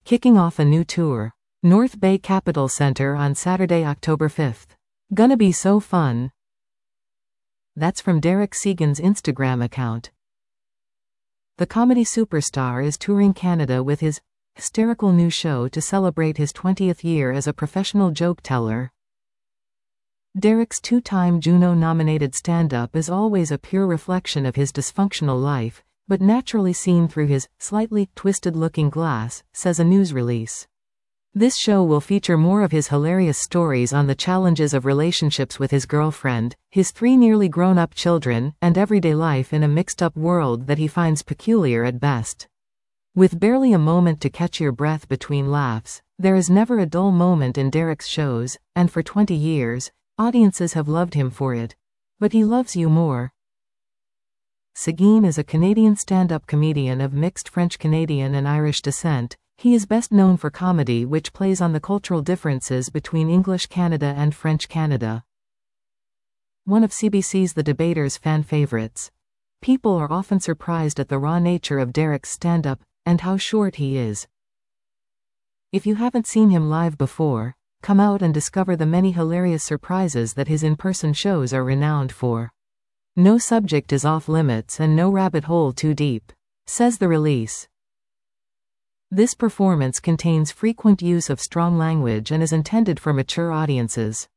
Kicking off a new tour. North Bay Capitol Center on Saturday, October 5th. Gonna be so fun. That's from Derek Segan's Instagram account. The comedy superstar is touring Canada with his hysterical new show to celebrate his 20th year as a professional joke teller. Derek's two-time Juno-nominated stand-up is always a pure reflection of his dysfunctional life, but naturally seen through his slightly twisted-looking glass, says a news release. This show will feature more of his hilarious stories on the challenges of relationships with his girlfriend, his 3 nearly grown-up children, and everyday life in a mixed-up world that he finds peculiar at best. With barely a moment to catch your breath between laughs, there is never a dull moment in Derek's shows, and for 20 years, audiences have loved him for it. But he loves you more. Seguin is a Canadian stand-up comedian of mixed French-Canadian and Irish descent. He is best known for comedy which plays on the cultural differences between English Canada and French Canada. One of CBC's The Debaters' fan favorites. People are often surprised at the raw nature of Derek's stand-up, and how short he is. If you haven't seen him live before, come out and discover the many hilarious surprises that his in-person shows are renowned for. No subject is off-limits and no rabbit hole too deep, says the release. This performance contains frequent use of strong language and is intended for mature audiences.